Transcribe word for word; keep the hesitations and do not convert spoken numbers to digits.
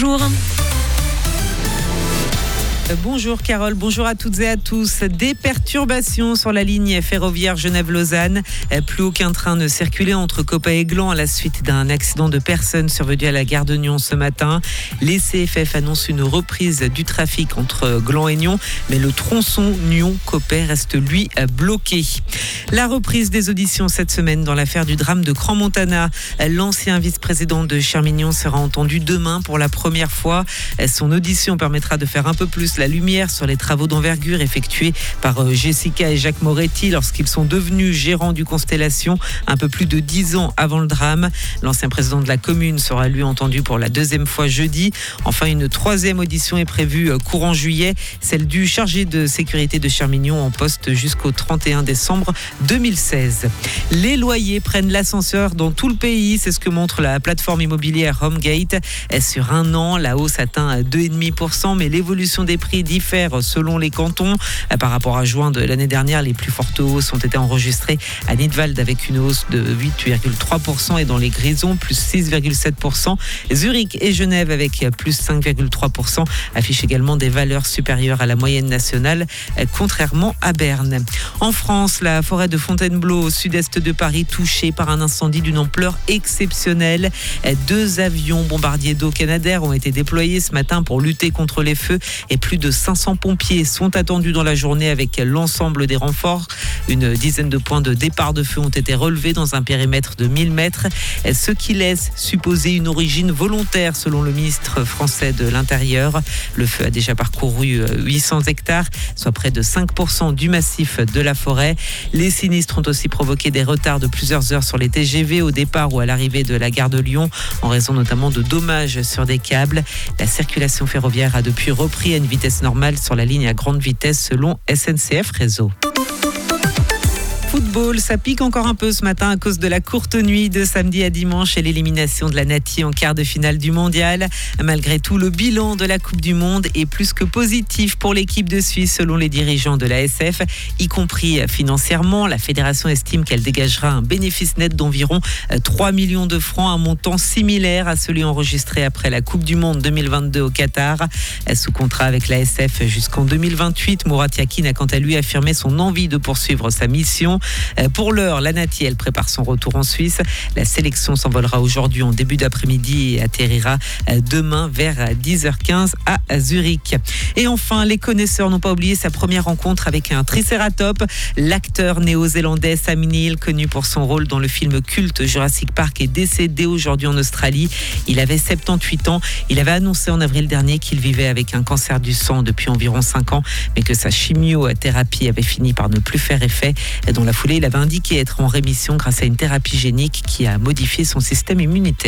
Bonjour. Bonjour Carole, bonjour à toutes et à tous. Des perturbations sur la ligne ferroviaire Genève-Lausanne. Plus aucun train ne circulait entre Coppet et Gland à la suite d'un accident de personnes survenu à la gare de Nyon ce matin. Les C F F annoncent une reprise du trafic entre Gland et Nyon, mais le tronçon Nyon-Coppet reste lui bloqué. La reprise des auditions cette semaine dans l'affaire du drame de Crans-Montana. L'ancien vice-président de Chermignon sera entendu demain pour la première fois. Son audition permettra de faire un peu plus la lumière sur les travaux d'envergure effectués par Jessica et Jacques Moretti lorsqu'ils sont devenus gérants du Constellation un peu plus de dix ans avant le drame. L'ancien président de la commune sera lui entendu pour la deuxième fois jeudi. Enfin, une troisième audition est prévue courant juillet, celle du chargé de sécurité de Chermignon en poste jusqu'au trente et un décembre deux mille seize. Les loyers prennent l'ascenseur dans tout le pays, c'est ce que montre la plateforme immobilière HomeGate. Sur un an, la hausse atteint deux virgule cinq pour cent, mais l'évolution des prix diffère selon les cantons. Par rapport à juin de l'année dernière, les plus fortes hausses ont été enregistrées à Nidwald avec une hausse de huit virgule trois pour cent et dans les Grisons, plus six virgule sept pour cent. Zurich et Genève avec plus cinq virgule trois pour cent affichent également des valeurs supérieures à la moyenne nationale, contrairement à Berne. En France, la forêt de Fontainebleau, au sud-est de Paris, touchée par un incendie d'une ampleur exceptionnelle. Deux avions bombardiers d'eau Canadair ont été déployés ce matin pour lutter contre les feux et plus de cinq cents pompiers sont attendus dans la journée avec l'ensemble des renforts. Une dizaine de points de départ de feu ont été relevés dans un périmètre de mille mètres, ce qui laisse supposer une origine volontaire selon le ministre français de l'Intérieur. Le feu a déjà parcouru huit cents hectares, soit près de cinq pour cent du massif de la forêt. Les sinistres ont aussi provoqué des retards de plusieurs heures sur les T G V au départ ou à l'arrivée de la gare de Lyon, en raison notamment de dommages sur des câbles. La circulation ferroviaire a depuis repris à une vitesse normale sur la ligne à grande vitesse selon S N C F Réseau. Football, ça pique encore un peu ce matin à cause de la courte nuit de samedi à dimanche et l'élimination de la Nati en quart de finale du mondial. Malgré tout, le bilan de la Coupe du Monde est plus que positif pour l'équipe de Suisse selon les dirigeants de la S F, y compris financièrement. La fédération estime qu'elle dégagera un bénéfice net d'environ trois millions de francs, un montant similaire à celui enregistré après la Coupe du Monde deux mille vingt-deux au Qatar. Sous contrat avec la S F jusqu'en deux mille vingt-huit, Murat Yakin a quant à lui affirmé son envie de poursuivre sa mission. Pour l'heure, la Nati, elle prépare son retour en Suisse. La sélection s'envolera aujourd'hui en début d'après-midi et atterrira demain vers dix heures quinze à Zurich. Et enfin, les connaisseurs n'ont pas oublié sa première rencontre avec un tricératops. L'acteur néo-zélandais Sam Neill, connu pour son rôle dans le film culte Jurassic Park, est décédé aujourd'hui en Australie. Il avait soixante-dix-huit ans. Il avait annoncé en avril dernier qu'il vivait avec un cancer du sang depuis environ cinq ans, mais que sa chimiothérapie avait fini par ne plus faire effet. Dans la foulée, il avait indiqué être en rémission grâce à une thérapie génique qui a modifié son système immunitaire.